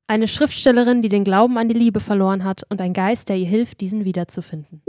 Eine Schriftstellerin, die den Glauben an die Liebe verloren hat und ein Geist, der ihr hilft, diesen wiederzufinden.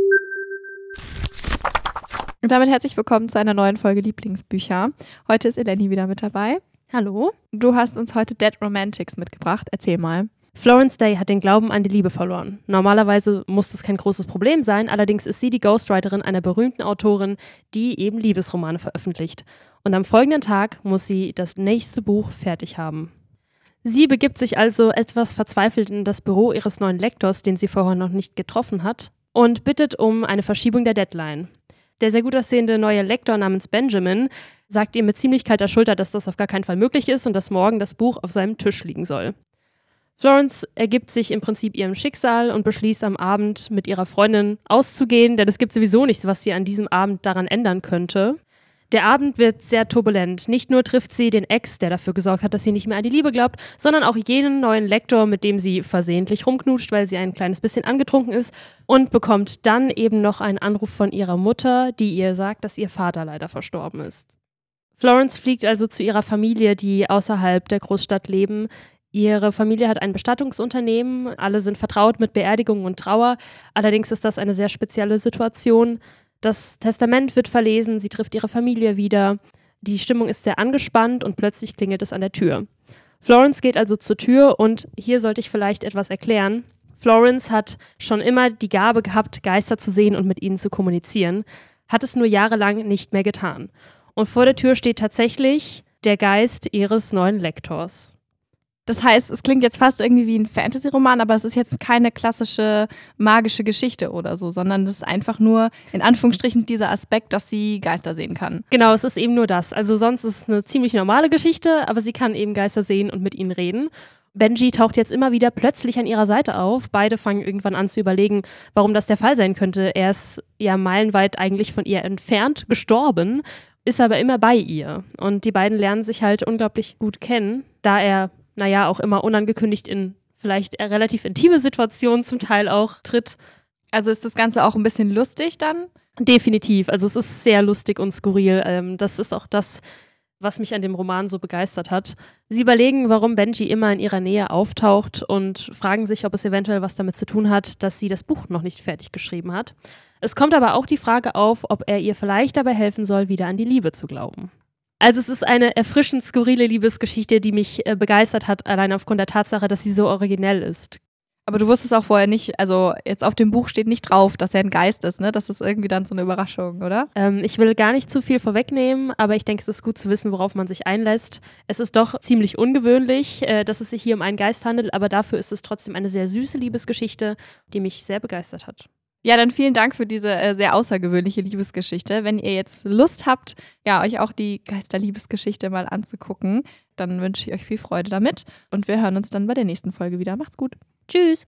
Und damit herzlich willkommen zu einer neuen Folge Lieblingsbücher. Heute ist Eleni wieder mit dabei. Hallo. Du hast uns heute Dead Romantics mitgebracht. Erzähl mal. Florence Day hat den Glauben an die Liebe verloren. Normalerweise muss das kein großes Problem sein, allerdings ist sie die Ghostwriterin einer berühmten Autorin, die eben Liebesromane veröffentlicht. Und am folgenden Tag muss sie das nächste Buch fertig haben. Sie begibt sich also etwas verzweifelt in das Büro ihres neuen Lektors, den sie vorher noch nicht getroffen hat, und bittet um eine Verschiebung der Deadline. Der sehr gut aussehende neue Lektor namens Benjamin sagt ihr mit ziemlich kalter Schulter, dass das auf gar keinen Fall möglich ist und dass morgen das Buch auf seinem Tisch liegen soll. Florence ergibt sich im Prinzip ihrem Schicksal und beschließt am Abend mit ihrer Freundin auszugehen, denn es gibt sowieso nichts, was sie an diesem Abend daran ändern könnte. Der Abend wird sehr turbulent. Nicht nur trifft sie den Ex, der dafür gesorgt hat, dass sie nicht mehr an die Liebe glaubt, sondern auch jenen neuen Lektor, mit dem sie versehentlich rumknutscht, weil sie ein kleines bisschen angetrunken ist, und bekommt dann eben noch einen Anruf von ihrer Mutter, die ihr sagt, dass ihr Vater leider verstorben ist. Florence fliegt also zu ihrer Familie, die außerhalb der Großstadt leben. Ihre Familie hat ein Bestattungsunternehmen, alle sind vertraut mit Beerdigungen und Trauer, allerdings ist das eine sehr spezielle Situation. Das Testament wird verlesen, sie trifft ihre Familie wieder. Die Stimmung ist sehr angespannt und plötzlich klingelt es an der Tür. Florence geht also zur Tür und hier sollte ich vielleicht etwas erklären. Florence hat schon immer die Gabe gehabt, Geister zu sehen und mit ihnen zu kommunizieren, hat es nur jahrelang nicht mehr getan. Und vor der Tür steht tatsächlich der Geist ihres neuen Lektors. Das heißt, es klingt jetzt fast irgendwie wie ein Fantasy-Roman, aber es ist jetzt keine klassische magische Geschichte oder so, sondern es ist einfach nur, in Anführungsstrichen, dieser Aspekt, dass sie Geister sehen kann. Genau, es ist eben nur das. Also sonst ist es eine ziemlich normale Geschichte, aber sie kann eben Geister sehen und mit ihnen reden. Benji taucht jetzt immer wieder plötzlich an ihrer Seite auf. Beide fangen irgendwann an zu überlegen, warum das der Fall sein könnte. Er ist ja meilenweit eigentlich von ihr entfernt gestorben, ist aber immer bei ihr. Und die beiden lernen sich halt unglaublich gut kennen, da er auch immer unangekündigt in vielleicht relativ intime Situationen zum Teil auch tritt. Also ist das Ganze auch ein bisschen lustig dann? Definitiv. Also es ist sehr lustig und skurril. Das ist auch das, was mich an dem Roman so begeistert hat. Sie überlegen, warum Benji immer in ihrer Nähe auftaucht und fragen sich, ob es eventuell was damit zu tun hat, dass sie das Buch noch nicht fertig geschrieben hat. Es kommt aber auch die Frage auf, ob er ihr vielleicht dabei helfen soll, wieder an die Liebe zu glauben. Also es ist eine erfrischend skurrile Liebesgeschichte, die mich begeistert hat, allein aufgrund der Tatsache, dass sie so originell ist. Aber du wusstest auch vorher nicht, also jetzt auf dem Buch steht nicht drauf, dass er ein Geist ist, ne? Das ist irgendwie dann so eine Überraschung, oder? Ich will gar nicht zu viel vorwegnehmen, aber ich denke, es ist gut zu wissen, worauf man sich einlässt. Es ist doch ziemlich ungewöhnlich, dass es sich hier um einen Geist handelt, aber dafür ist es trotzdem eine sehr süße Liebesgeschichte, die mich sehr begeistert hat. Ja, dann vielen Dank für diese sehr außergewöhnliche Liebesgeschichte. Wenn ihr jetzt Lust habt, ja, euch auch die Geisterliebesgeschichte mal anzugucken, dann wünsche ich euch viel Freude damit und wir hören uns dann bei der nächsten Folge wieder. Macht's gut. Tschüss.